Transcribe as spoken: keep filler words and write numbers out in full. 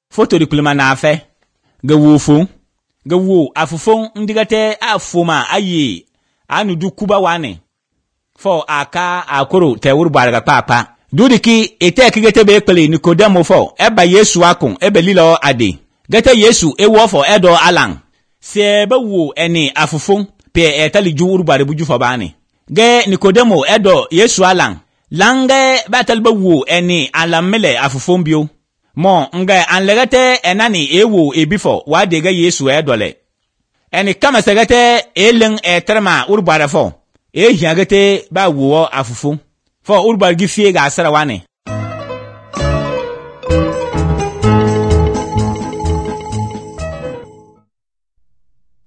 foto di kulma na afe ga wofo ga wo afufon ndigate afoma ayi anu du kuba wane fo aka akoro te wuru barga papa dudiki ete kigete be pele Nikodemo fo eba Yesu akon ebe lilo ade gete Yesu ewo fo edo alang se be wo eni afufon pe etali ju wuru bare buju fo bane ge Nikodemo edo Yesu alang lange batal be wo eni alamele afufon bio mo nga anlegate enani ewo ebifo wadega Yesu edole eni kama segate eleng etrema urbara fo e hiagate ba wo afufu fo urbar gifie ga asara wane